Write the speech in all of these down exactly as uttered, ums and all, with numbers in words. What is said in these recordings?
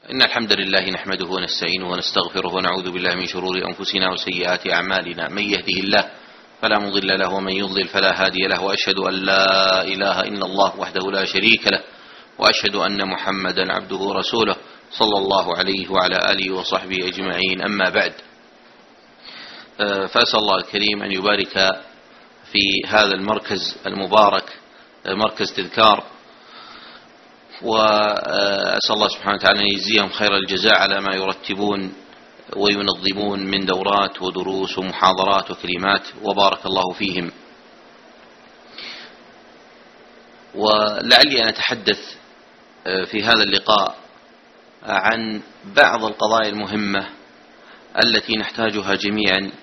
إن الحمد لله نحمده ونستعينه ونستغفره ونعوذ بالله من شرور أنفسنا وسيئات أعمالنا. من يهده الله فلا مضل له ومن يضلل فلا هادي له، وأشهد أن لا إله إلا الله وحده لا شريك له، وأشهد أن محمدا عبده ورسوله صلى الله عليه وعلى آله وصحبه أجمعين. أما بعد، فأسأل الله الكريم أن يبارك في هذا المركز المبارك، مركز تذكار، وأسأل الله سبحانه وتعالى أن يجزيهم خير الجزاء على ما يرتبون وينظمون من دورات ودروس ومحاضرات وكلمات، وبارك الله فيهم. ولعلي أن أتحدث في هذا اللقاء عن بعض القضايا المهمة التي نحتاجها جميعا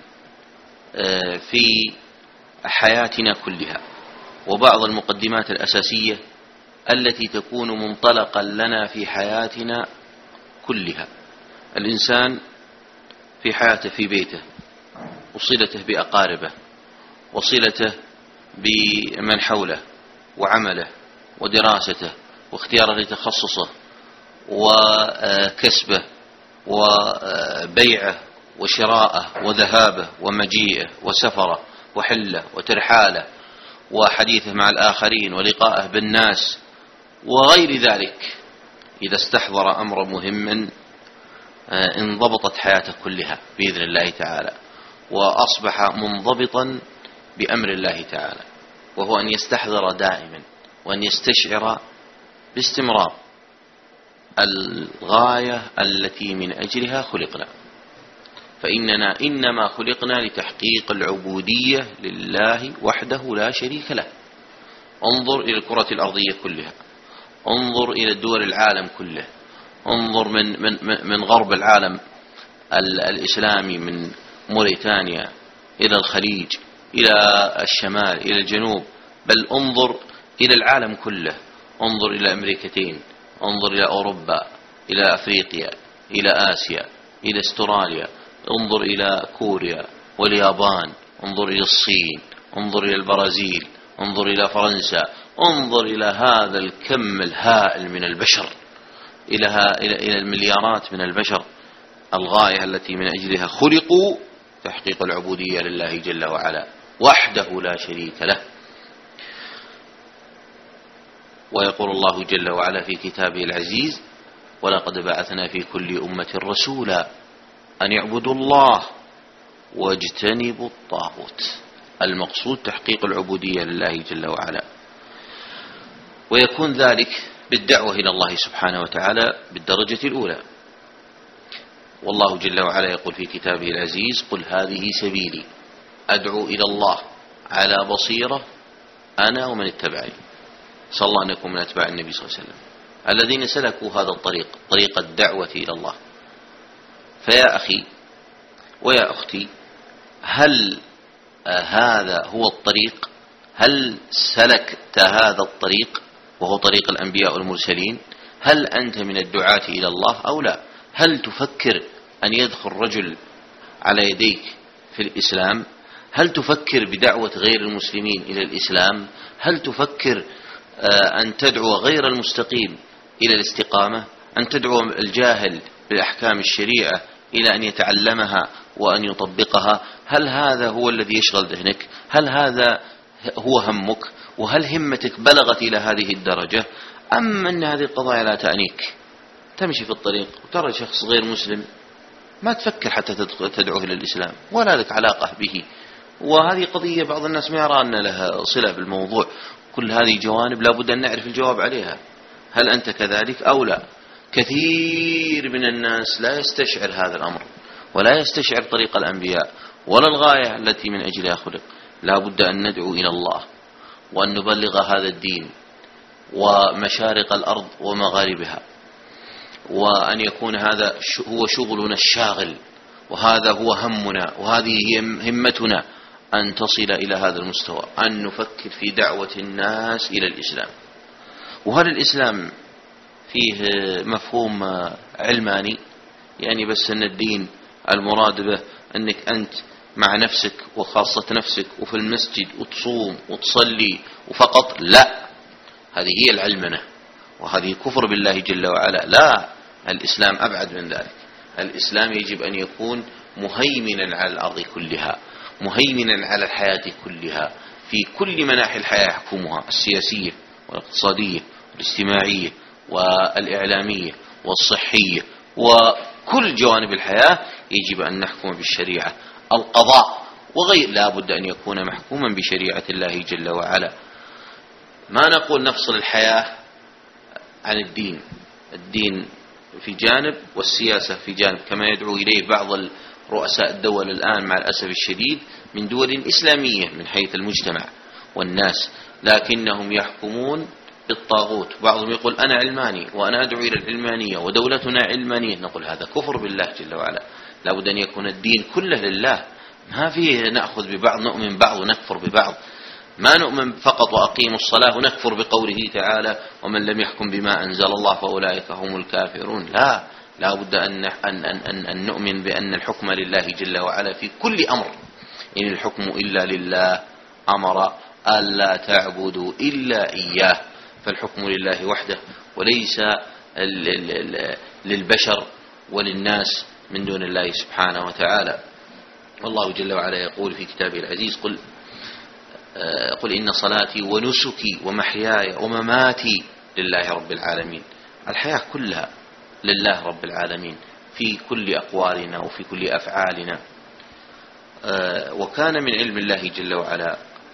في حياتنا كلها، وبعض المقدمات الأساسية التي تكون منطلقا لنا في حياتنا كلها. الإنسان في حياته في بيته، وصلته بأقاربه، وصلته بمن حوله، وعمله، ودراسته، واختياره لتخصصه، وكسبه، وبيعه، وشراءه، وذهابه، ومجيئه، وسفره، وحله، وترحاله، وحديثه مع الآخرين، ولقائه بالناس، وغير ذلك. إذا استحضر أمر مهم انضبطت حياته كلها بإذن الله تعالى، وأصبح منضبطا بأمر الله تعالى، وهو أن يستحضر دائما وأن يستشعر باستمرار الغاية التي من أجلها خلقنا. فإننا إنما خلقنا لتحقيق العبودية لله وحده لا شريك له. انظر إلى الكرة الأرضية كلها، انظر إلى الدول العالم كله، انظر من, من, من غرب العالم الإسلامي، من موريتانيا إلى الخليج، إلى الشمال، إلى الجنوب، بل انظر إلى العالم كله. انظر إلى أمريكتين، انظر إلى أوروبا، إلى أفريقيا، إلى آسيا، إلى استراليا، انظر إلى كوريا واليابان، انظر إلى الصين، انظر إلى البرازيل، انظر إلى فرنسا، انظر إلى هذا الكم الهائل من البشر، إلى إلى المليارات من البشر. الغاية التي من أجلها خلقوا تحقيق العبودية لله جل وعلا وحده لا شريك له. ويقول الله جل وعلا في كتابه العزيز: ولقد بعثنا في كل أمة رسولا أن يعبدوا الله واجتنبوا الطاغوت. المقصود تحقيق العبودية لله جل وعلا، ويكون ذلك بالدعوة إلى الله سبحانه وتعالى بالدرجة الأولى. والله جل وعلا يقول في كتابه العزيز: قل هذه سبيلي أدعو إلى الله على بصيرة أنا ومن اتبعني. صلى الله أن يكون من أتباع النبي صلى الله عليه وسلم الذين سلكوا هذا الطريق، طريق الدعوة إلى الله. فيا أخي ويا أختي، هل هذا هو الطريق؟ هل سلكت هذا الطريق وهو طريق الأنبياء والمرسلين؟ هل أنت من الدعاة إلى الله أو لا؟ هل تفكر أن يدخل رجل على يديك في الإسلام؟ هل تفكر بدعوة غير المسلمين إلى الإسلام؟ هل تفكر أن تدعو غير المستقيم إلى الاستقامة؟ أن تدعو الجاهل بأحكام الشريعة إلى أن يتعلمها وأن يطبقها؟ هل هذا هو الذي يشغل ذهنك؟ هل هذا هو همك؟ وهل همتك بلغت إلى هذه الدرجة؟ أم أن هذه القضايا لا تعنيك؟ تمشي في الطريق وترى شخص غير مسلم، ما تفكر حتى تدعوه إلى الإسلام ولا لك علاقة به. وهذه قضية بعض الناس ما يرى أن لها صلة بالموضوع. كل هذه جوانب لابد أن نعرف الجواب عليها. هل أنت كذلك أو لا؟ كثير من الناس لا يستشعر هذا الأمر، ولا يستشعر طريق الأنبياء ولا الغاية التي من أجلها خلق. لابد أن ندعو إلى الله وأن نبلغ هذا الدين ومشارق الأرض ومغاربها، وأن يكون هذا هو شغلنا الشاغل، وهذا هو همنا، وهذه هي همتنا، أن تصل إلى هذا المستوى، أن نفكر في دعوة الناس إلى الإسلام. وهل الإسلام فيه مفهوم علماني؟ يعني بس أن الدين المراد به أنك أنت مع نفسك وخاصة نفسك وفي المسجد وتصوم وتصلي وفقط؟ لا، هذه هي العلمنة، وهذه كفر بالله جل وعلا. لا، الإسلام أبعد من ذلك. الإسلام يجب أن يكون مهيمنا على الأرض كلها، مهيمنا على الحياة كلها، في كل مناحي الحياة يحكمها، السياسية والاقتصادية والاجتماعية والإعلامية والصحية، وكل جوانب الحياة يجب أن نحكم بالشريعة. القضاء وغير لا بد أن يكون محكوما بشريعة الله جل وعلا. ما نقول نفصل الحياة عن الدين، الدين في جانب والسياسة في جانب، كما يدعو إليه بعض رؤساء الدول الآن مع الأسف الشديد من دول إسلامية من حيث المجتمع والناس، لكنهم يحكمون بالطاغوت. بعضهم يقول أنا علماني وأنا أدعو إلى العلمانية ودولتنا علمانية، نقول هذا كفر بالله جل وعلا. لا بد أن يكون الدين كله لله، ما فيه نأخذ ببعض، نؤمن بعض ونكفر ببعض. ما نؤمن فقط وأقيموا الصلاة ونكفر بقوله تعالى ومن لم يحكم بما أنزل الله فأولئك هم الكافرون. لا لا بد أن, أن, أن, أن نؤمن بأن الحكم لله جل وعلا في كل أمر. إن الحكم إلا لله، أمر ألا تعبدوا إلا إياه، فالحكم لله وحده وليس للبشر وللناس من دون الله سبحانه وتعالى. والله جل وعلا يقول في كتابه العزيز قل قل إن صلاتي ونسكي ومحياي ومماتي لله رب العالمين. الحياة كلها لله رب العالمين في كل أقوالنا وفي كل أفعالنا. وكان من علم الله جل وعلا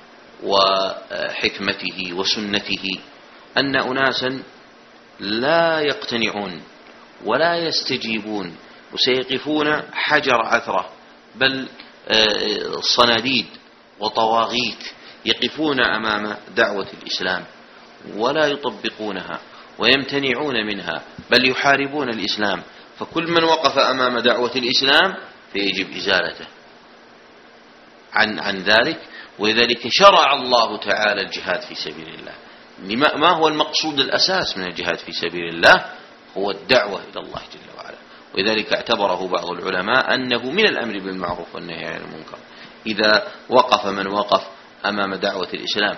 وحكمته وسنته أن أناسا لا يقتنعون ولا يستجيبون وسيقفون حجر عثرة، بل صناديد وطواغيت يقفون أمام دعوة الإسلام ولا يطبقونها ويمتنعون منها، بل يحاربون الإسلام. فكل من وقف أمام دعوة الإسلام فيجب إزالته عن عن ذلك. ولذلك شرع الله تعالى الجهاد في سبيل الله. ما هو المقصود الأساس من الجهاد في سبيل الله؟ هو الدعوة إلى الله جل وعلا. ولذلك اعتبره بعض العلماء أنه من الأمر بالمعروف والنهي عن المنكر إذا وقف من وقف أمام دعوة الإسلام.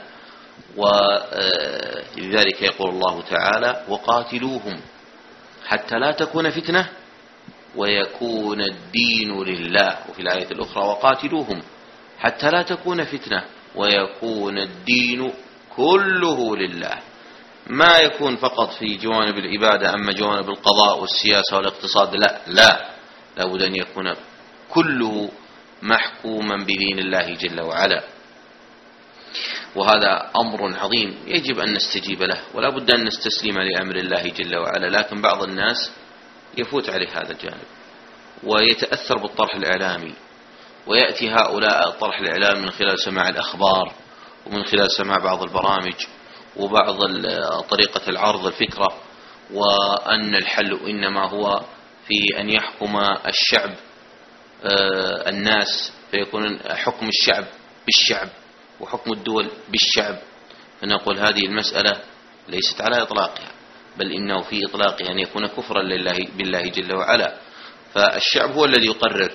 ولذلك يقول الله تعالى وقاتلوهم حتى لا تكون فتنة ويكون الدين لله. وفي الآية الأخرى وقاتلوهم حتى لا تكون فتنة ويكون الدين كله لله. ما يكون فقط في جوانب العبادة، أما جوانب القضاء والسياسة والاقتصاد لا لا لابد أن يكون كله محكوما بدين الله جل وعلا. وهذا أمر عظيم يجب أن نستجيب له ولا بد أن نستسلم لأمر الله جل وعلا. لكن بعض الناس يفوت عليه هذا الجانب ويتأثر بالطرح الإعلامي، ويأتي هؤلاء الطرح الإعلامي من خلال سماع الأخبار ومن خلال سماع بعض البرامج وبعض طريقة العرض الفكرة، وأن الحل إنما هو في أن يحكم الشعب الناس، فيكون حكم الشعب بالشعب وحكم الدول بالشعب. فنقول هذه المسألة ليست على إطلاقها، بل إنه في إطلاقها أن يكون كفرا لله بالله جل وعلا. فالشعب هو الذي يقرر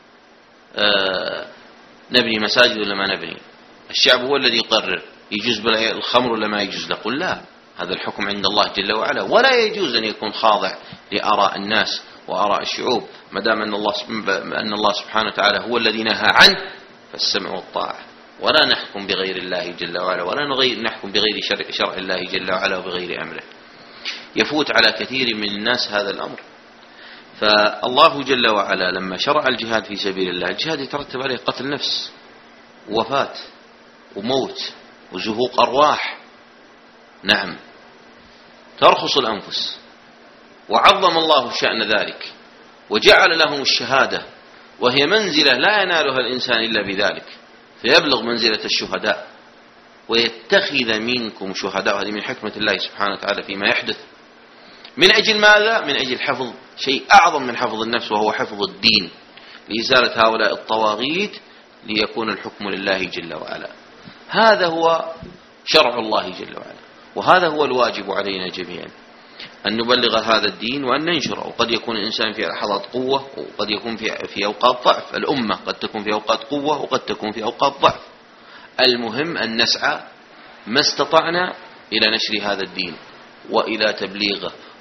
نبني مساجد ولا ما نبني، الشعب هو الذي يقرر يجوز الخمر ولا ما يجوز. نقول لا، هذا الحكم عند الله جل وعلا، ولا يجوز أن يكون خاضع لآراء الناس وآراء الشعوب، ما دام أن الله أن الله سبحانه وتعالى هو الذي نهى عنه فالسمع والطاعة. ولا نحكم بغير الله جل وعلا، ولا نغير نحكم بغير شرع, شرع الله جل وعلا وبغير أمره. يفوت على كثير من الناس هذا الأمر. فالله جل وعلا لما شرع الجهاد في سبيل الله، الجهاد يترتب عليه قتل نفس ووفاة وموت وزهوق أرواح، نعم ترخص الأنفس، وعظم الله شأن ذلك وجعل لهم الشهادة، وهي منزلة لا ينالها الإنسان إلا بذلك، فيبلغ منزلة الشهداء ويتخذ منكم شهداء. هذه من حكمة الله سبحانه وتعالى فيما يحدث. من أجل ماذا؟ من أجل حفظ شيء أعظم من حفظ النفس، وهو حفظ الدين، لإزالة هؤلاء الطواغيت ليكون الحكم لله جل وعلا. هذا هو شرع الله جل وعلا، وهذا هو الواجب علينا جميعا أن نبلغ هذا الدين وأن ننشره. وقد يكون الإنسان في لحظات قوة وقد يكون في في أوقات ضعف. الأمة قد تكون في أوقات قوة وقد تكون في أوقات ضعف. المهم أن نسعى ما استطعنا إلى نشر هذا الدين وإلى تبليغه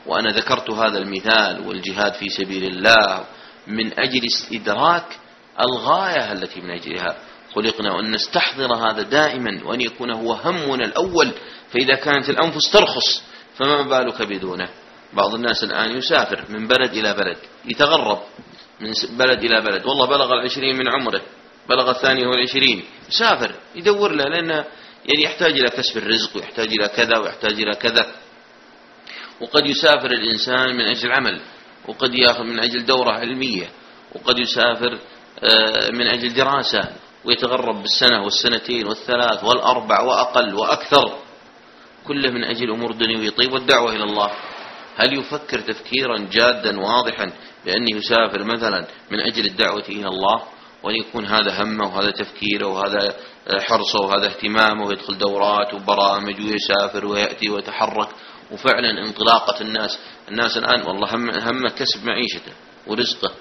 وأنا ذكرت هذا المثال والجهاد في سبيل الله من أجل استدراك الغاية التي من أجلها خلقنا، وأن نستحضر هذا دائما، وأن يكون هو همنا الأول. فإذا كانت الأنفس ترخص فما بالك بدونه. بعض الناس الآن يسافر من بلد إلى بلد، يتغرب من بلد إلى بلد، والله بلغ العشرين من عمره، بلغ الثانية والعشرين، يسافر يدور له، لأنه يعني يحتاج إلى كسب الرزق، ويحتاج إلى كذا ويحتاج إلى كذا. وقد يسافر الإنسان من أجل عمل، وقد يأخذ من أجل دورة علمية، وقد يسافر من أجل دراسة، ويتغرب بالسنة والسنتين والثلاث والأربع وأقل وأكثر، كله من أجل أمور دنيوية. طيب والدعوة إلى الله، هل يفكر تفكيرا جادا واضحا بأنه يسافر مثلا من أجل الدعوة إلى الله، وأن يكون هذا همه وهذا تفكيره وهذا حرصه وهذا اهتمامه، ويدخل دورات وبرامج ويسافر ويأتي ويتحرك، وفعلا انطلاقة الناس الناس الآن والله هم همه كسب معيشته ورزقه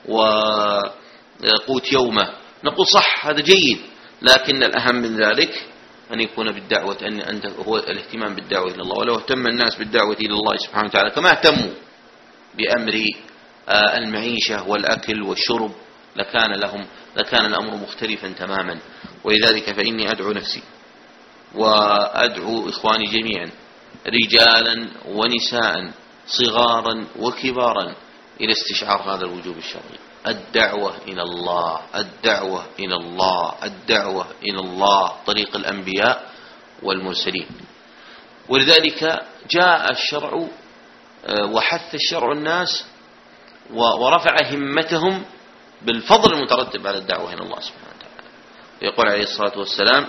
وقوت يومه. نقول صح، هذا جيد، لكن الأهم من ذلك أن يكون بالدعوة، أن أنت هو الاهتمام بالدعوة إلى الله. ولو اهتم الناس بالدعوة إلى الله سبحانه وتعالى كما اهتموا بأمر المعيشة والأكل والشرب لكان لهم لكان الأمر مختلفا تماما. ولذلك فإني أدعو نفسي وأدعو إخواني جميعا، رجالا ونساء، صغارا وكبارا، إلى استشعار هذا الوجوب الشرعي. الدعوة إلى الله، الدعوة إلى الله، الدعوة إلى الله، طريق الأنبياء والمرسلين. ولذلك جاء الشرع وحث الشرع الناس ورفع همتهم بالفضل المترتب على الدعوة إلى الله سبحانه وتعالى. يقول عليه الصلاة والسلام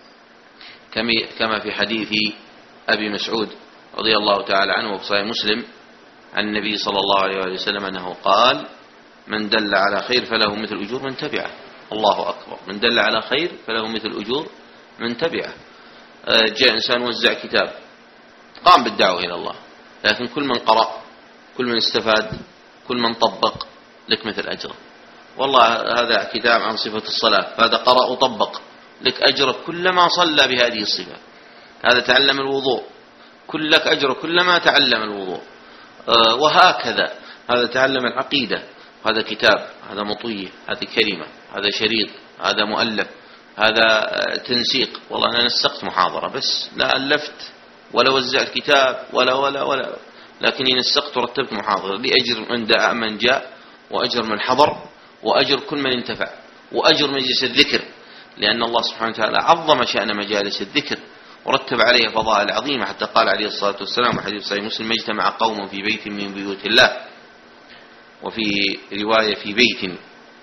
كما في حديث أبي مسعود رضي الله تعالى عنه وفي صحيح مسلم عن النبي صلى الله عليه وسلم أنه قال: من دل على خير فله مثل أجور من تبعه. الله أكبر، من دل على خير فله مثل أجور من تبعه. جاء إنسان وزع كتاب، قام بالدعوة إلى الله، لكن كل من قرأ، كل من استفاد، كل من طبق لك مثل أجره. والله هذا كتاب عن صفة الصلاة، فهذا قرأ وطبق، لك أجر كلما صلى بهذه الصفة. هذا تعلم الوضوء، كل لك أجر كلما تعلم الوضوء. وهكذا هذا تعلم العقيدة، هذا كتاب، هذا مطوية، هذه كلمة، هذا شريط، هذا مؤلف، هذا تنسيق. والله أنا نسقت محاضرة بس لا ألفت ولا وزعت كتاب ولا ولا ولا لكني نسقت ورتبت محاضرة، لي أجر عند من جاء، وأجر من حضر، وأجر كل من انتفع، وأجر مجلس الذكر، لأن الله سبحانه وتعالى عظم شأن مجالس الذكر ورتب عليها فضائل عظيمة، حتى قال عليه الصلاة والسلام وحديث صحيح مسلم: ما اجتمع قوم في بيت من بيوت الله، وفي رواية في بيت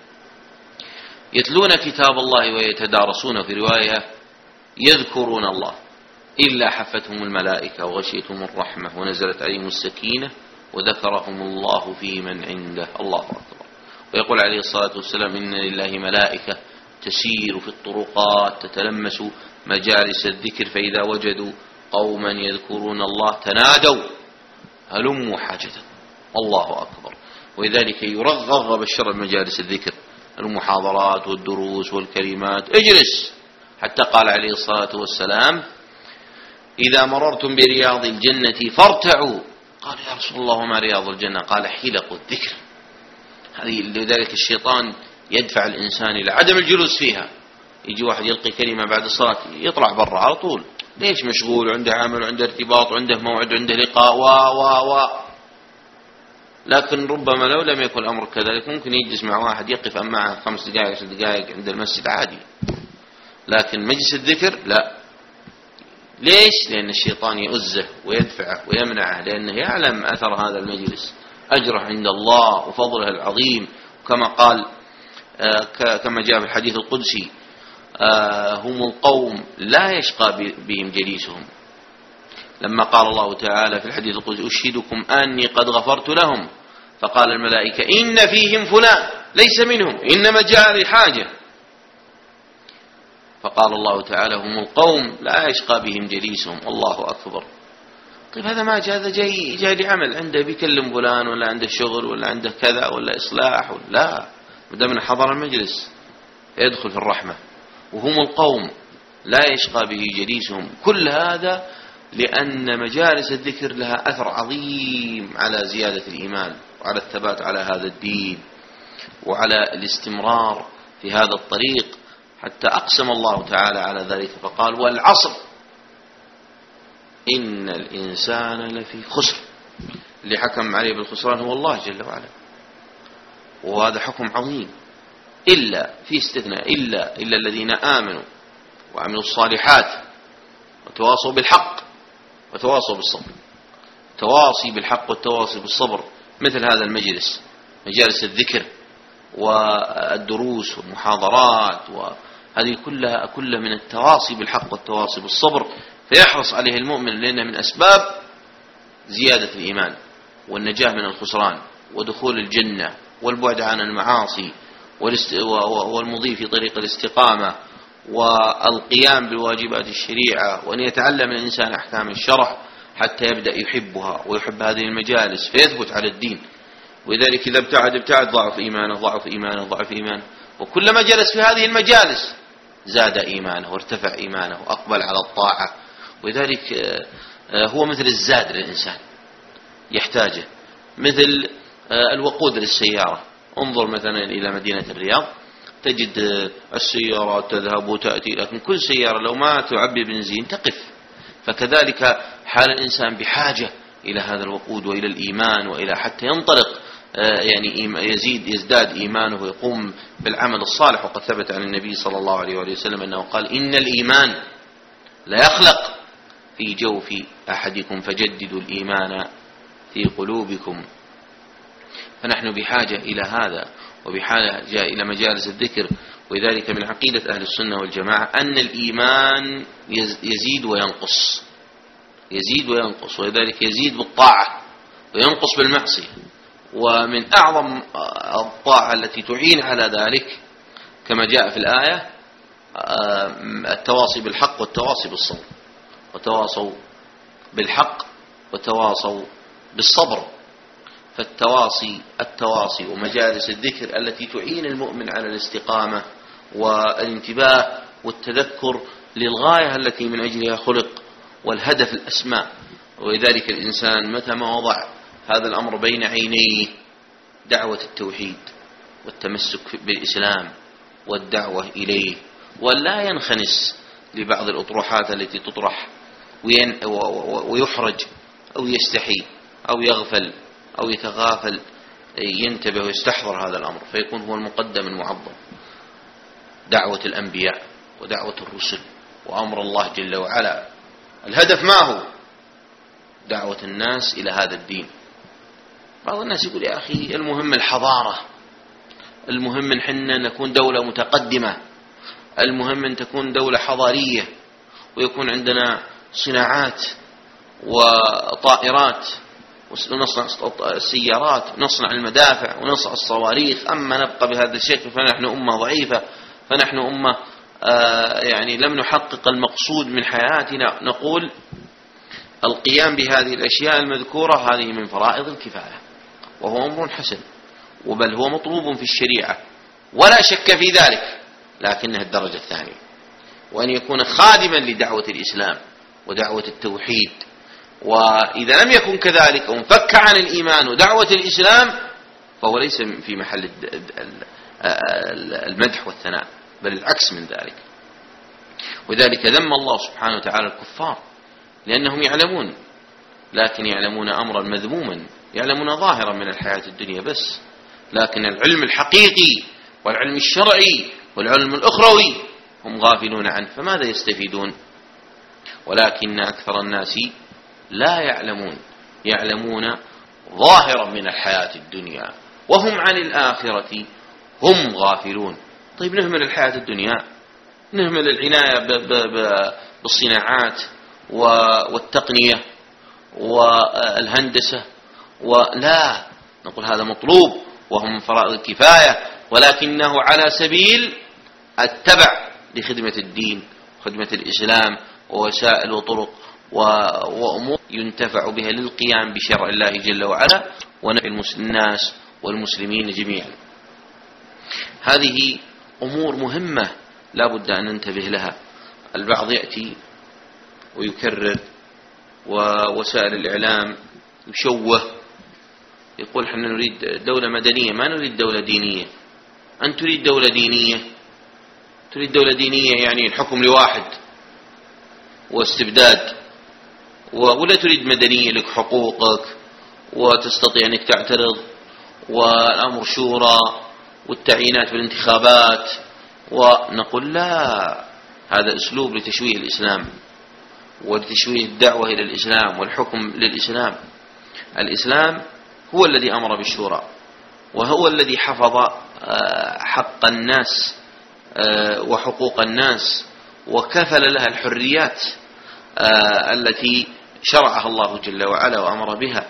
يتلون كتاب الله ويتدارسون، في رواية يذكرون الله، إلا حفتهم الملائكة وغشيتهم الرحمة ونزلت عليهم السكينة وذكرهم الله في من عنده. الله أكبر. ويقول عليه الصلاة والسلام: إن لله ملائكة تسير في الطرقات تتلمس مجالس الذكر، فإذا وجدوا قوما يذكرون الله تنادوا هلموا حاجتكم. الله أكبر. ولذلك يرغب الشرع بمجالس الذكر، المحاضرات والدروس والكلمات، اجلس. حتى قال عليه الصلاة والسلام: إذا مررتم برياض الجنة فارتعوا. قال: يا رسول الله وما رياض الجنة؟ قال: حلق الذكر. هذه لذلك الشيطان يدفع الإنسان إلى عدم الجلوس فيها. يجي واحد يلقي كلمة بعد الصلاة يطلع برا على طول، ليش؟ مشغول وعنده عمل وعنده ارتباط وعنده موعد وعنده لقاء و و و لكن ربما لو لم يكن الأمر كذلك ممكن يجلس مع واحد يقف معه خمس دقائق عشر دقائق عند المسجد عادي. لكن مجلس الذكر لا. ليش؟ لأن الشيطان يؤزه ويدفعه ويمنعه، لأنه يعلم أثر هذا المجلس، أجره عند الله وفضله العظيم. كما قال كما جاء في الحديث القدسي: هم القوم لا يشقى بهم جليسهم. لما قال الله تعالى في الحديث القدسي: أشهدكم أني قد غفرت لهم، فقال الملائكة: إن فيهم فلان ليس منهم إنما جاء لحاجة. فقال الله تعالى: هم القوم لا يشقى بهم جليسهم. الله أكبر. طيب هذا ما جاء، هذا جاي جاي لعمل، عنده بيكلم فلان ولا عنده شغل ولا عنده كذا ولا إصلاح ولا لا، مدام حضر المجلس يدخل في الرحمة. وهم القوم لا يشقى به جليسهم، كل هذا لأن مجالس الذكر لها أثر عظيم على زيادة الإيمان وعلى الثبات على هذا الدين وعلى الاستمرار في هذا الطريق، حتى أقسم الله تعالى على ذلك فقال: والعصر إن الإنسان لفي خسر. اللي حكم عليه بالخسران هو الله جل وعلا، وهذا حكم عظيم. إلا في استثناء، إلا إلا الذين آمنوا وعملوا الصالحات وتواصوا بالحق وتواصوا بالصبر. تواصي بالحق والتواصي بالصبر مثل هذا المجلس، مجالس الذكر والدروس والمحاضرات، وهذه كلها كلها من التواصي بالحق والتواصي بالصبر، فيحرص عليه المؤمن، لأنه من أسباب زيادة الإيمان والنجاة من الخسران ودخول الجنة والبعد عن المعاصي والمضي في طريق الاستقامة والقيام بواجبات الشريعة، وأن يتعلم الإنسان أحكام الشرع حتى يبدأ يحبها ويحب هذه المجالس فيثبت على الدين. ولذلك إذا ابتعد ابتعد ضعف إيمانه ضعف إيمانه ضعف إيمانه، وكلما جلس في هذه المجالس زاد إيمانه وارتفع إيمانه وأقبل على الطاعة. ولذلك هو مثل الزاد للإنسان يحتاجه، مثل الوقود للسيارة. انظر مثلا إلى مدينة الرياض تجد السيارات تذهب وتأتي، لكن كل سيارة لو ما تعبي بنزين تقف. فكذلك حال الإنسان بحاجة إلى هذا الوقود وإلى الإيمان، وإلى حتى ينطلق يعني يزيد يزداد إيمانه ويقوم بالعمل الصالح. وقد ثبت عن النبي صلى الله عليه وسلم أنه قال: إن الإيمان لا يخلق في جوف أحدكم فجددوا الإيمان في قلوبكم. فنحن بحاجة إلى هذا وبحاجة إلى مجالس الذكر. ولذلك من عقيدة أهل السنة والجماعة أن الإيمان يزيد وينقص، يزيد وينقص، ولذلك يزيد بالطاعة وينقص بالمعصية. ومن أعظم الطاعة التي تعين على ذلك كما جاء في الآية التواصي بالحق والتواصي بالصبر، وتواصوا بالحق وتواصوا بالصبر. فالتواصي التواصي ومجالس الذكر التي تعين المؤمن على الاستقامة والانتباه والتذكر للغاية التي من أجلها خلق والهدف الأسمى. ولذلك الإنسان متى ما وضع هذا الأمر بين عينيه، دعوة التوحيد والتمسك بالإسلام والدعوة إليه، ولا ينخنس لبعض الأطروحات التي تطرح ويحرج أو يستحي أو يغفل أو يتغافل، ينتبه ويستحضر هذا الأمر فيكون هو المقدم المعظم. دعوة الأنبياء ودعوة الرسل وأمر الله جل وعلا، الهدف ما هو؟ دعوة الناس إلى هذا الدين. بعض الناس يقول: يا أخي المهم الحضارة، المهم أن حنا نكون دولة متقدمة، المهم أن تكون دولة حضارية ويكون عندنا صناعات وطائرات ونصنع السيارات ونصنع المدافع ونصنع الصواريخ. أما نبقى بهذا الشكل فنحن أمة ضعيفة، فنحن أمة آه يعني لم نحقق المقصود من حياتنا. نقول القيام بهذه الأشياء المذكورة هذه من فرائض الكفاية، وهو أمر حسن، وبل هو مطلوب في الشريعة ولا شك في ذلك، لكنها الدرجة الثانية. وأن يكون خادما لدعوة الإسلام ودعوة التوحيد. وإذا لم يكن كذلك وانفك عن الإيمان ودعوة الإسلام فهو ليس في محل المدح والثناء، بل العكس من ذلك. وذلك ذم الله سبحانه وتعالى الكفار لأنهم يعلمون، لكن يعلمون أمرا مذموما، يعلمون ظاهرا من الحياة الدنيا بس، لكن العلم الحقيقي والعلم الشرعي والعلم الأخروي هم غافلون عنه. فماذا يستفيدون؟ ولكن أكثر الناس لا يعلمون، يعلمون ظاهرا من الحياة الدنيا وهم عن الآخرة هم غافلون. طيب نهمل الحياة الدنيا، نهمل العناية بالصناعات والتقنية والهندسة، ولا نقول هذا مطلوب وهو من فرائض الكفاية، ولكنه على سبيل التبع لخدمة الدين خدمة الإسلام ووسائل وطرق وأمور ينتفع بها للقيام بشرع الله جل وعلا ونفع الناس والمسلمين جميعا. هذه أمور مهمة لا بد أن ننتبه لها. البعض يأتي ويكرر ووسائل الإعلام يشوه، يقول احنا نريد دولة مدنية ما نريد دولة دينية. أنت تريد دولة دينية، تريد دولة دينية يعني الحكم لواحد واستبداد، ولا تريد مدنية لك حقوقك وتستطيع أنك تعترض، والأمر شورى والتعيينات في الانتخابات. ونقول لا، هذا أسلوب لتشويه الإسلام ولتشويه الدعوة إلى الإسلام والحكم للإسلام. الإسلام هو الذي أمر بالشورى، وهو الذي حفظ حق الناس وحقوق الناس، وكفل لها الحريات التي شرعها الله جل وعلا وأمر بها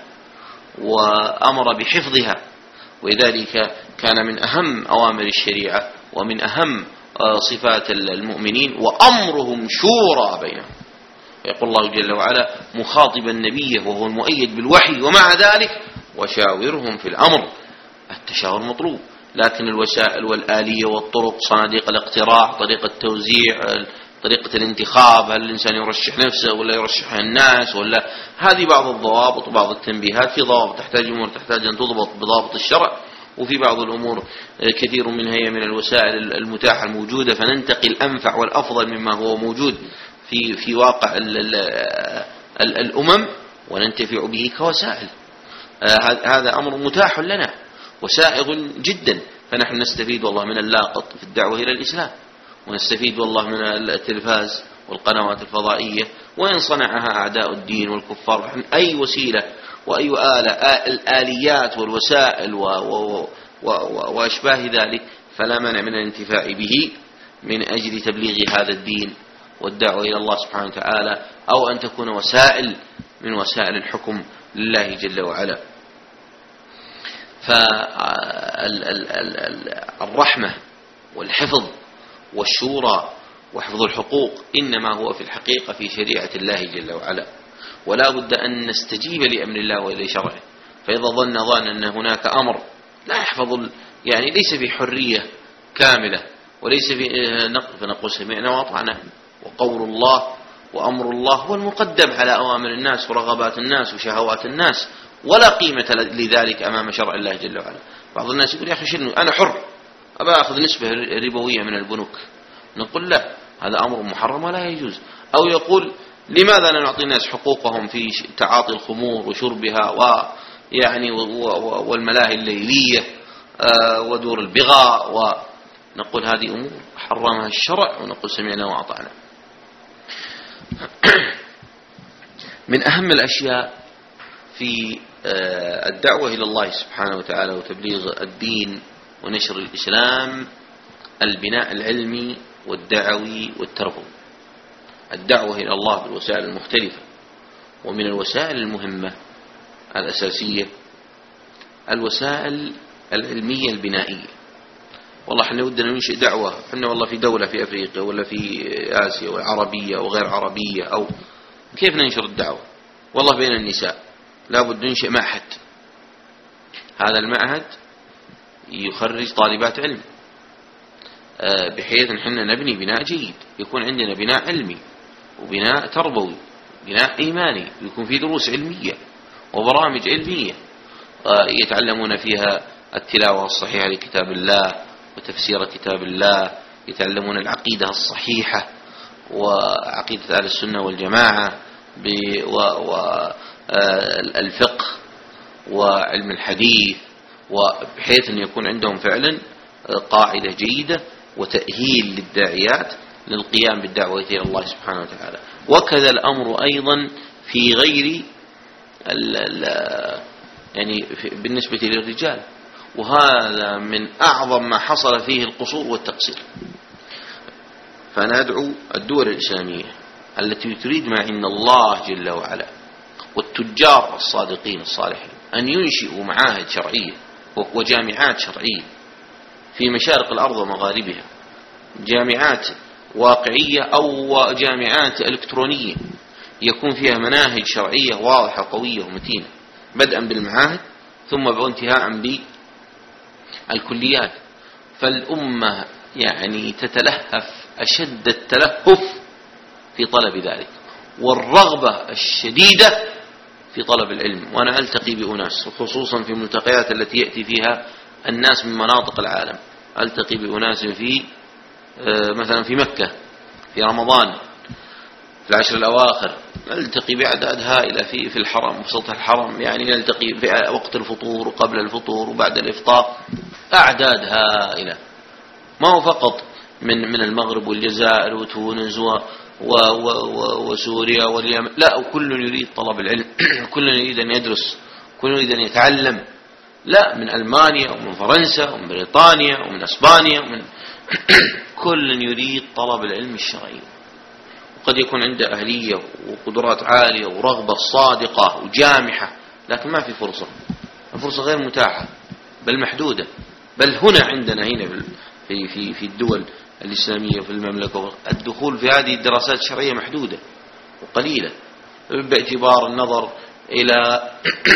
وأمر بحفظها. ولذلك كان من أهم أوامر الشريعة ومن أهم صفات المؤمنين وأمرهم شورى بينهم. يقول الله جل وعلا مخاطبا نبيه وهو المؤيد بالوحي: ومع ذلك وشاورهم في الأمر. التشاور مطلوب، لكن الوسائل والآلية والطرق، صناديق الاقتراع، طريقة التوزيع، طريقة الانتخاب، هل الإنسان يرشح نفسه ولا يرشح الناس، ولا هذه بعض الضوابط وبعض التنبيهات. في ضوابط تحتاج أمور تحتاج أن تضبط بضابط الشرع، وفي بعض الأمور كثير منها هي من الوسائل المتاحة الموجودة، فننتقي الأنفع والأفضل مما هو موجود في في واقع ال ال ال الأمم وننتفع به كوسائل. هذا أمر متاح لنا وسائغ جدا، فنحن نستفيد والله من اللاقط في الدعوة إلى الإسلام، ونستفيد والله من التلفاز والقنوات الفضائية، وإن صنعها أعداء الدين والكفار أي وسيلة وأي آلة، الآليات والوسائل وأشباه ذلك، فلا مانع من الانتفاع به من أجل تبليغ هذا الدين والدعوة إلى الله سبحانه وتعالى، أو أن تكون وسائل من وسائل الحكم لله جل وعلا. فالرحمة والحفظ والشورى وحفظ الحقوق إنما هو في الحقيقة في شريعة الله جل وعلا، ولا بد أن نستجيب لأمر الله وإلى شرعه. فإذا ظن ظان أن هناك أمر لا يحفظ، يعني ليس في حرية كاملة وليس في نقل، فنقول سمعنا وأطعنا، وقول الله وأمر الله هو المقدم على أوامر الناس ورغبات الناس وشهوات الناس، ولا قيمة لذلك أمام شرع الله جل وعلا. بعض الناس يقول يا أخي شنو أنا حر أبى أخذ نسبة ربوية من البنوك، نقول لا، هذا أمر محرم ولا يجوز. أو يقول لماذا لا نعطي الناس حقوقهم في تعاطي الخمور وشربها ويعني والملاهي الليلية ودور البغاء، ونقول هذه أمور حرمها الشرع، ونقول سمعنا وأطعنا. من أهم الأشياء في الدعوة إلى الله سبحانه وتعالى وتبليغ الدين ونشر الإسلام البناء العلمي والدعوي والتربوي. الدعوة إلى الله بالوسائل المختلفة، ومن الوسائل المهمة الأساسية الوسائل العلمية البنائية. والله احنا ودنا ننشئ دعوة، احنا والله في دولة في أفريقيا ولا في آسيا والعربية وغير عربية، أو كيف ننشر الدعوة؟ والله بين النساء لابد ننشئ معهد، هذا المعهد يخرج طالبات علم بحيث نحن نبني بناء جيد، يكون عندنا بناء علمي وبناء تربوي، بناء إيماني، يكون في دروس علمية وبرامج علمية يتعلمون فيها التلاوة الصحيحة لكتاب الله وتفسير كتاب الله، يتعلمون العقيدة الصحيحة وعقيدة أهل السنة والجماعة والفقه وعلم الحديث، وبحيث أن يكون عندهم فعلا قاعدة جيدة وتأهيل للداعيات للقيام بالدعوة إلى الله سبحانه وتعالى. وكذا الأمر أيضا في غير ال ال يعني بالنسبة للرجال، وهذا من أعظم ما حصل فيه القصور والتقصير. فندعو الدول الإسلامية التي تريد ما عند الله جل وعلا والتجار الصادقين الصالحين أن ينشئوا معاهد شرعية وجامعات شرعية في مشارق الأرض ومغاربها، جامعات واقعية أو جامعات إلكترونية يكون فيها مناهج شرعية واضحة قوية ومتينة، بدءا بالمعاهد ثم بانتهاء بالكليات. فالأمة يعني تتلهف أشد التلهف في طلب ذلك، والرغبة الشديدة في طلب العلم. وأنا ألتقي بأناس خصوصا في الملتقيات التي يأتي فيها الناس من مناطق العالم، ألتقي بأناس في مثلا في مكة في رمضان في العشر الأواخر، نلتقي بأعداد هائلة في في الحرم وسط الحرم، يعني نلتقي في وقت الفطور وقبل الفطور وبعد الإفطار، أعداد هائلة، ما هو فقط من من المغرب والجزائر وتونس و و و وسوريا واليمن، لا، وكل يريد طلب العلم كل يريد أن يدرس، كل يريد أن يتعلم، لا، من ألمانيا ومن فرنسا ومن بريطانيا ومن أسبانيا ومن كل يريد طلب العلم الشرعي. وقد يكون عنده أهلية وقدرات عالية ورغبة صادقة وجامحة، لكن ما في فرصة، الفرصة غير متاحة بل محدودة. بل هنا عندنا هنا في في في الدول الإسلامية في المملكة الدخول في هذه الدراسات الشرعية محدودة وقليلة، باعتبار النظر إلى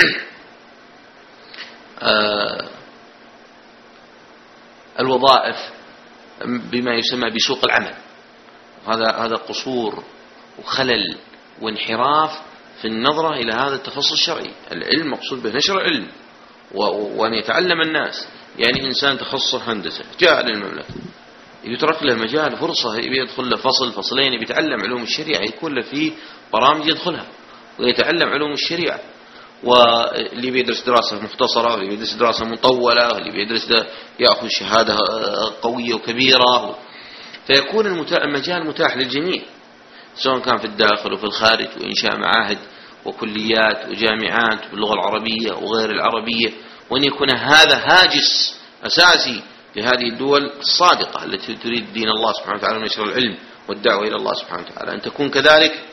الوظائف بما يسمى بسوق العمل. هذا هذا قصور وخلل وانحراف في النظرة إلى هذا التخصص الشرعي. العلم مقصود به نشر العلم وأن يتعلم الناس. يعني إنسان تخصص هندسة جاء للمملكة، يترك له مجال فرصة، يدخل له فصل فصلين يتعلم علوم الشريعة، يكون له فيه برامج يدخلها ويتعلم علوم الشريعة. واللي بيدرس دراسة مختصرة، واللي بيدرس دراسة مطولة، واللي بيدرس يأخذ شهادة قوية وكبيرة، فيكون المجال متاح للجميع سواء كان في الداخل وفي الخارج، وإنشاء معاهد وكليات وجامعات باللغة العربية وغير العربية، وأن يكون هذا هاجس أساسي لهذه الدول الصادقة التي تريد دين الله سبحانه وتعالى ونشر العلم والدعوة إلى الله سبحانه وتعالى، أن تكون كذلك.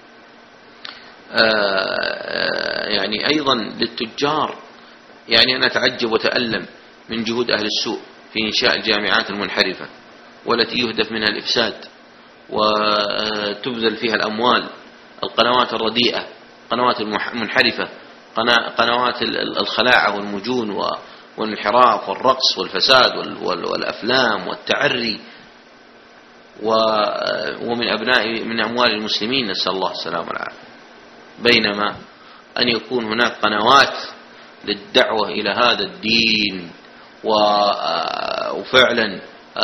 يعني أيضا للتجار، يعني أنا أتعجب وتألم من جهود أهل السوء في إنشاء الجامعات المنحرفة والتي يهدف منها الإفساد وتبذل فيها الأموال، القنوات الرديئة، قنوات المنحرفة، قنوات الخلاعة والمجون والانحراف والرقص والفساد والأفلام والتعري، ومن أبناء من أموال المسلمين، نسأل الله السلامة والعافية. بينما أن يكون هناك قنوات للدعوة إلى هذا الدين وفعلا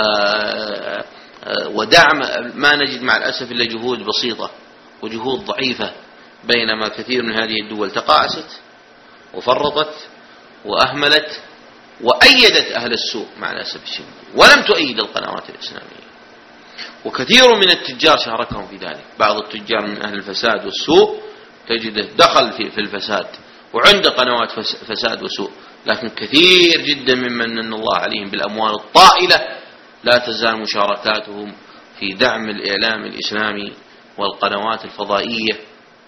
ودعم، ما نجد مع الأسف إلا جهود بسيطة وجهود ضعيفة، بينما كثير من هذه الدول تقاعست وفرطت وأهملت وأيدت أهل السوء مع الأسف الشديد، ولم تؤيد القنوات الإسلامية. وكثير من التجار شاركهم في ذلك، بعض التجار من أهل الفساد والسوء تجده دخل في الفساد وعنده قنوات فساد وسوء، لكن كثير جدا ممن من الله عليهم بالأموال الطائلة لا تزال مشاركاتهم في دعم الإعلام الإسلامي والقنوات الفضائية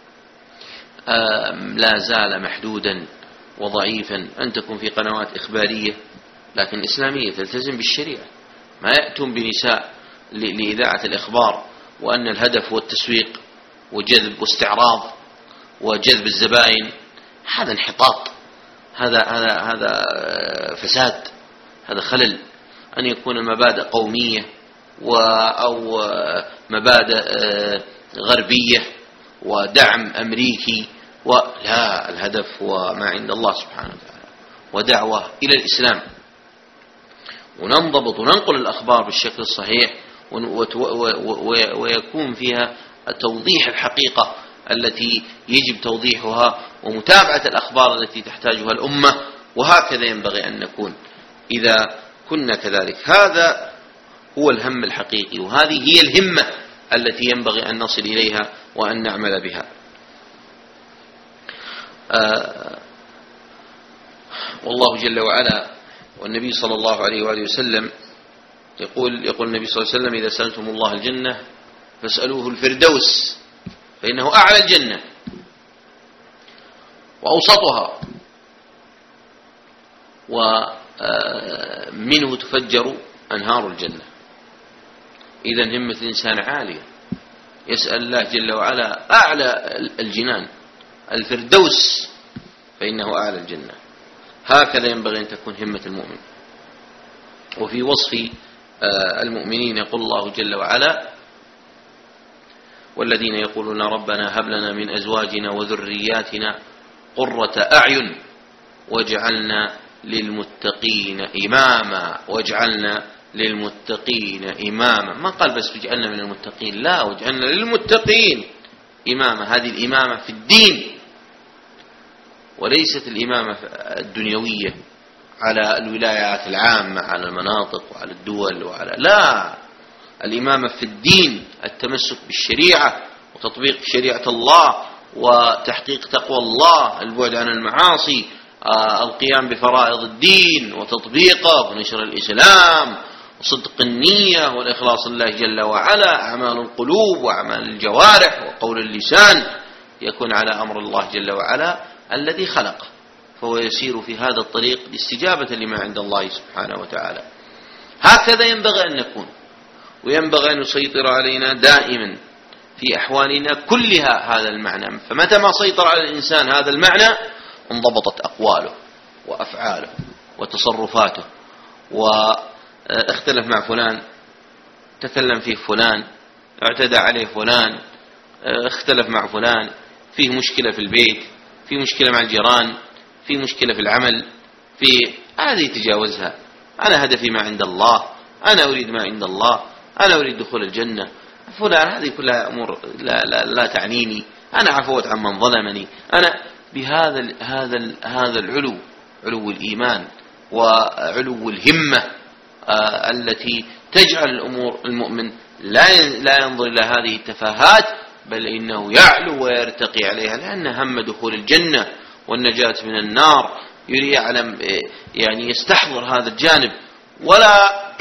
لا زال محدودا وضعيفا. أن تكون في قنوات إخبارية لكن إسلامية تلتزم بالشريعة، ما يأتون بنساء لإذاعة الإخبار وأن الهدف هو التسويق وجذب واستعراض وجذب الزبائن. هذا انحطاط، هذا هذا هذا فساد، هذا خلل. أن يكون المبادئ قومية أو مبادئ غربية ودعم أمريكي، ولا، الهدف هو ما عند الله سبحانه وتعالى ودعوة إلى الإسلام، وننضبط وننقل الأخبار بالشكل الصحيح ويكون فيها توضيح الحقيقة التي يجب توضيحها ومتابعة الأخبار التي تحتاجها الأمة. وهكذا ينبغي أن نكون إذا كنا كذلك. هذا هو الهم الحقيقي، وهذه هي الهمة التي ينبغي أن نصل إليها وأن نعمل بها. آه والله جل وعلا والنبي صلى الله عليه وآله وسلم يقول يقول النبي صلى الله عليه وسلم: إذا سألتم الله الجنة فاسألوه الفردوس فإنه أعلى الجنة وأوسطها، ومنه تفجر أنهار الجنة. إذا همة الإنسان عالية، يسأل الله جل وعلا أعلى الجنان الفردوس فإنه أعلى الجنة. هكذا ينبغي أن تكون همة المؤمن. وفي وصف المؤمنين يقول الله جل وعلا: والذين يقولون ربنا هب لنا من أزواجنا وذرياتنا قرة أعين واجعلنا للمتقين إماما واجعلنا للمتقين إماما. ما قال بس واجعلنا من المتقين، لا، واجعلنا للمتقين إماما. هذه الإمامة في الدين، وليست الإمامة الدنيوية على الولايات العامة، على المناطق وعلى الدول وعلى، لا، الإمامة في الدين، التمسك بالشريعة وتطبيق شريعة الله وتحقيق تقوى الله، البعد عن المعاصي، القيام بفرائض الدين وتطبيقه ونشر الإسلام وصدق النية والإخلاص لله جل وعلا، أعمال القلوب وأعمال الجوارح وقول اللسان يكون على أمر الله جل وعلا الذي خلقه، فهو يسير في هذا الطريق استجابة لما عند الله سبحانه وتعالى. هكذا ينبغي أن نكون، وينبغي أن يسيطر علينا دائما في أحوالنا كلها هذا المعنى. فمتى ما سيطر على الإنسان هذا المعنى انضبطت أقواله وأفعاله وتصرفاته، واختلف مع فلان، تكلم فيه فلان، اعتدى عليه فلان، اختلف مع فلان، فيه مشكلة في البيت، في مشكلة مع الجيران، في مشكلة في العمل، في هذه يتجاوزها. أنا هدفي ما عند الله، أنا أريد ما عند الله، أنا أريد دخول الجنة. فلان هذه كلها أمور لا, لا, لا تعنيني، أنا عفوت عن من ظلمني. أنا بهذا ال هذا ال هذا العلو، علو الإيمان وعلو الهمة آه التي تجعل الأمور المؤمن لا لا ينظر إلى هذه التفاهات، بل إنه يعلو ويرتقي عليها، لأن هم دخول الجنة والنجاة من النار يعلم، يعني يستحضر هذا الجانب ولا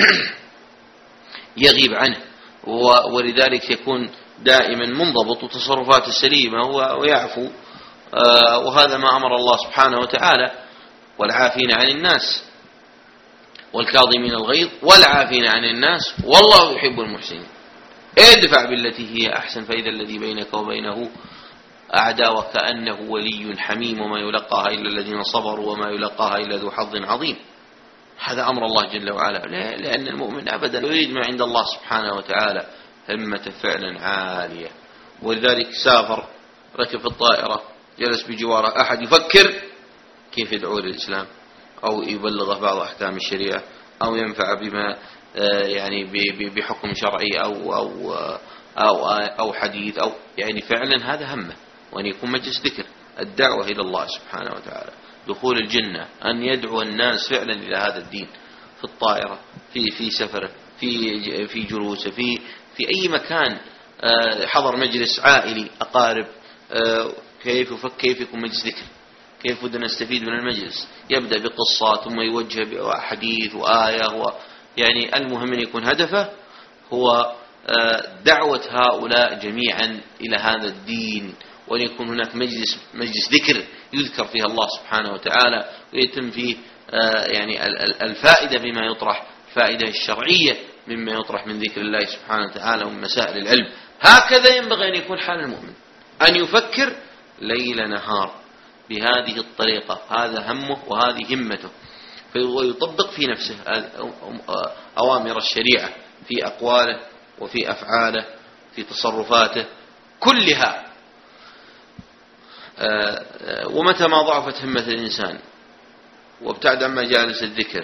يغيب عنه، ولذلك يكون دائما منضبط وتصرفاته سليمة ويعفو. وهذا ما أمر الله سبحانه وتعالى: والعافين عن الناس والكاظمين الغيظ والعافين عن الناس والله يحب المحسنين. ادفع بالتي هي أحسن فإذا الذي بينك وبينه أعداء كأنه ولي حميم وما يلقاها إلا الذين صبروا وما يلقاها إلا ذو حظ عظيم. هذا أمر الله جل وعلا، لأن المؤمن أبدا يريد ما عند الله سبحانه وتعالى، همة فعلا عالية. ولذلك سافر، ركب في الطائرة، جلس بجواره أحد يفكر كيف يدعو للإسلام أو يبلغه بعض أحكام الشريعة أو ينفع بما يعني بحكم شرعي أو أو أو أو حديث أو يعني فعلا هذا همه، وأن يكون مجلس ذكر، الدعوة إلى الله سبحانه وتعالى، دخول الجنة، أن يدعو الناس فعلا إلى هذا الدين في الطائرة، في في سفره، في في جلوسه، في في أي مكان، حضر مجلس عائلي، أقارب، كيف كيف يكون مجلس ذكر، كيف بدنا نستفيد من المجلس، يبدأ بقصة ثم يوجه بحديث وآية، ويعني المهم أن يكون هدفه هو دعوة هؤلاء جميعا إلى هذا الدين، وأن يكون هناك مجلس مجلس ذكر يذكر فيه الله سبحانه وتعالى، ويتم فيه يعني الفائدة بما يطرح، الفائدة الشرعية مما يطرح من ذكر الله سبحانه وتعالى ومن مسائل العلم. هكذا ينبغي أن يكون حال المؤمن، أن يفكر ليل نهار بهذه الطريقة، هذا همه وهذه همته، ويطبق في نفسه أوامر الشريعة في أقواله وفي أفعاله في تصرفاته كلها. ومتى ما ضعفت همة الإنسان وابتعد عن مجالس الذكر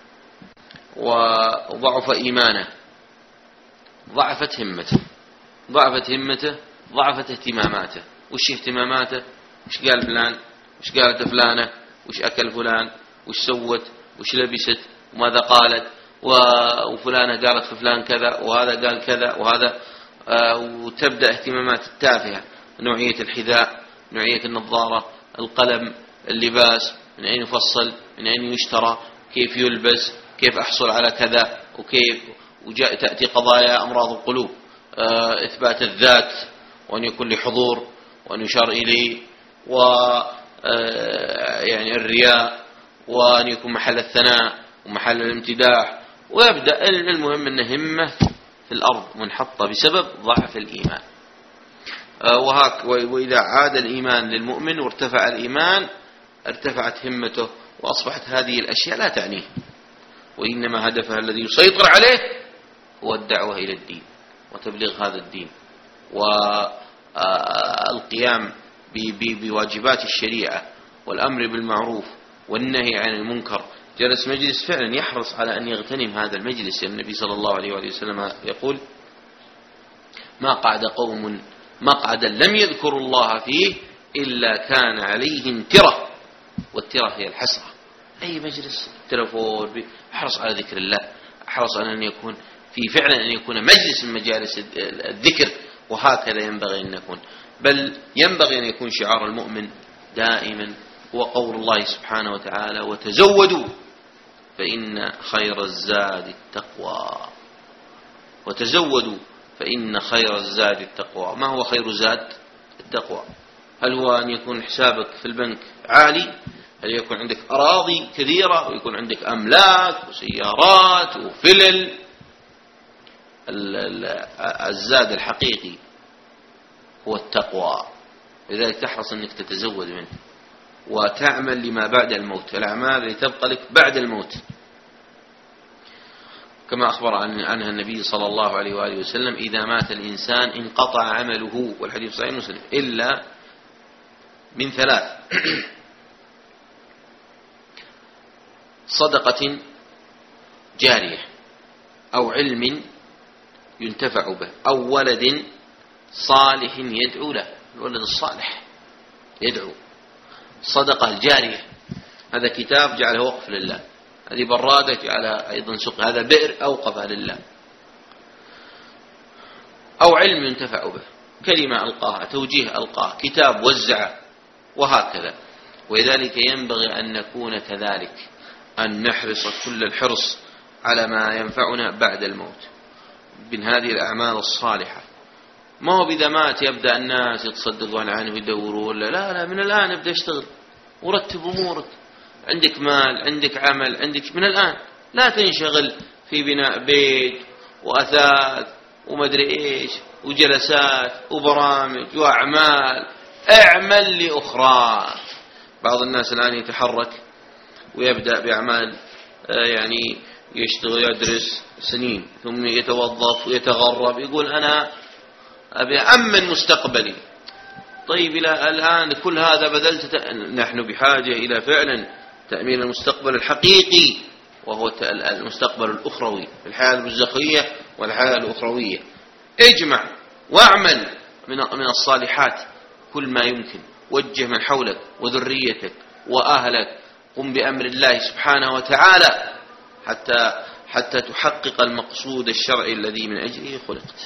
وضعف إيمانه، ضعفت همته ضعفت همته ضعفت اهتماماته. وش اهتماماته؟ وش قال فلان، وش قالت فلانة، وش أكل فلان، وش سوت، وش لبست، وماذا قالت، وفلانة قالت في فلان كذا، وهذا قال كذا، وهذا وتبدأ اهتمامات التافهة، نوعية الحذاء، نوعية النظارة، القلم، اللباس، من أين يفصل، من أين يشترى، كيف يلبس، كيف أحصل على كذا، وكيف وجاء تأتي قضايا أمراض القلوب، إثبات الذات، وأن يكون له حضور وأن يشار إليه، و يعني الرياء، وأن يكون محل الثناء ومحل الامتداح، ويبدأ المهم أن همة في الأرض منحطة بسبب ضعف الإيمان. وهك وإذا عاد الإيمان للمؤمن وارتفع الإيمان ارتفعت همته، وأصبحت هذه الأشياء لا تعنيه، وإنما هدفها الذي يسيطر عليه هو الدعوة إلى الدين وتبليغ هذا الدين والقيام بواجبات الشريعة والأمر بالمعروف والنهي عن المنكر، جلس مجلس فعلا يحرص على أن يغتنم هذا المجلس. النبي صلى الله عليه وآله وسلم يقول: ما قعد قوم مقعدا لم يذكروا الله فيه إلا كان عليهم ترة، والترة هي الحسرة. أي مجلس تلفون احرص على ذكر الله، احرص على أن يكون في فعلا أن يكون مجلس من مجالس الذكر، وهكذا ينبغي أن يكون. بل ينبغي أن يكون شعار المؤمن دائما هو قول الله سبحانه وتعالى: وتزودوا فإن خير الزاد التقوى. وتزودوا فإن خير الزاد التقوى. ما هو خير زاد؟ التقوى. هل هو أن يكون حسابك في البنك عالي؟ هل يكون عندك أراضي كثيرة ويكون عندك أملاك وسيارات وفلل؟ الزاد الحقيقي هو التقوى. لذلك تحرص أنك تتزود منه وتعمل لما بعد الموت، الأعمال التي تبقى لك بعد الموت، كما أخبر عنها النبي صلى الله عليه وآله وسلم: إذا مات الإنسان انقطع عمله، والحديث صحيح مسلم، إلا من ثلاث: صدقة جارية، أو علم ينتفع به، أو ولد صالح يدعو له. الولد الصالح يدعو. صدقة الجارية هذا كتاب جعله وقف لله، هذه برادة جعلها أيضا سق، هذا بئر أوقفها لله. أو علم ينتفع به، كلمة ألقاها، توجيه ألقاه، كتاب وزعه، وهكذا. ولذلك ينبغي أن نكون كذلك، أن نحرص كل الحرص على ما ينفعنا بعد الموت من هذه الأعمال الصالحة. ما هو بإذا مات يبدأ الناس يتصدقون عنه ويدورون، لا لا، من الآن ابدأ اشتغل ورتب أمورك. عندك مال، عندك عمل، عندك من الآن، لا تنشغل في بناء بيت وأثاث ومدري إيش وجلسات وبرامج وأعمال. اعمل لأخرى. بعض الناس الآن يتحرك ويبدأ بأعمال، يعني يشتغل يدرس سنين ثم يتوظف ويتغرب، يقول أنا أبي أمن مستقبلي. طيب إلى الآن كل هذا بذلت. نحن بحاجة إلى فعلا تأمين المستقبل الحقيقي، وهو المستقبل الأخروي، الحياة البرزخية والحياة الأخروية. اجمع واعمل من الصالحات كل ما يمكن، وجه من حولك وذريتك وأهلك، قم بأمر الله سبحانه وتعالى حتى حتى تحقق المقصود الشرعي الذي من أجله خلقت.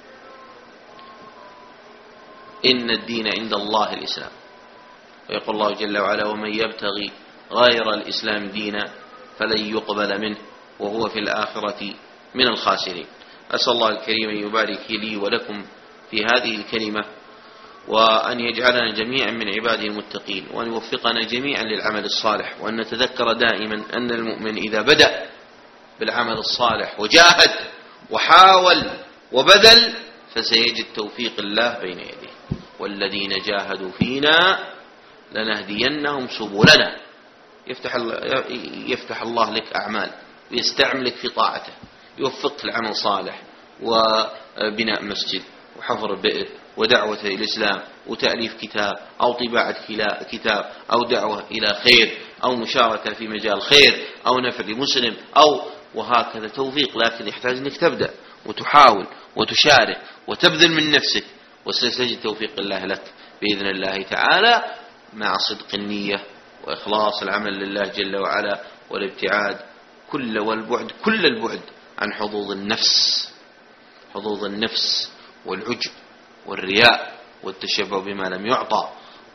إن الدين عند الله الإسلام. ويقول الله جل وعلا: ومن يبتغي غير الإسلام دينا فلن يقبل منه وهو في الآخرة من الخاسرين. أسأل الله الكريم أن يبارك لي ولكم في هذه الكلمة، وأن يجعلنا جميعا من عباده المتقين، وأن يوفقنا جميعا للعمل الصالح، وأن نتذكر دائما أن المؤمن إذا بدأ بالعمل الصالح وجاهد وحاول وبذل فسيجد توفيق الله بين يديه. والذين جاهدوا فينا لنهدينهم سبلنا. يفتح يفتح الله لك أعمال ويستعملك في طاعته، يوفقك لعمل صالح وبناء مسجد وحفر بئر ودعوة إلى الإسلام وتأليف كتاب أو طباعة كتاب أو دعوة إلى خير أو مشاركة في مجال خير أو نفع لمسلم أو وهكذا توفيق. لكن يحتاج أنك تبدأ وتحاول وتشارك وتبذل من نفسك، وستجد توفيق الله لك بإذن الله تعالى، مع صدق النية وإخلاص العمل لله جل وعلا، والابتعاد كل والبعد كل البعد عن حظوظ النفس، حظوظ النفس والعجب والرياء والتشبع بما لم يعطى،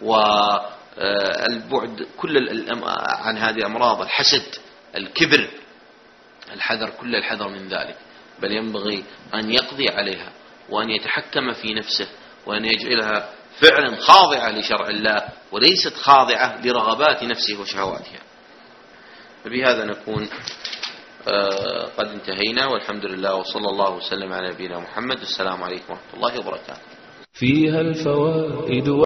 والبعد كل عن هذه أمراض الحسد الكبر. الحذر كل الحذر من ذلك، بل ينبغي أن يقضي عليها وأن يتحكم في نفسه وأن يجعلها فعلا خاضعة لشرع الله وليست خاضعة لرغبات نفسه وشهواتها. فبهذا نكون قد انتهينا، والحمد لله وصلى الله وسلم على نبينا محمد. السلام عليكم ورحمة الله وبركاته. فيها الفوائد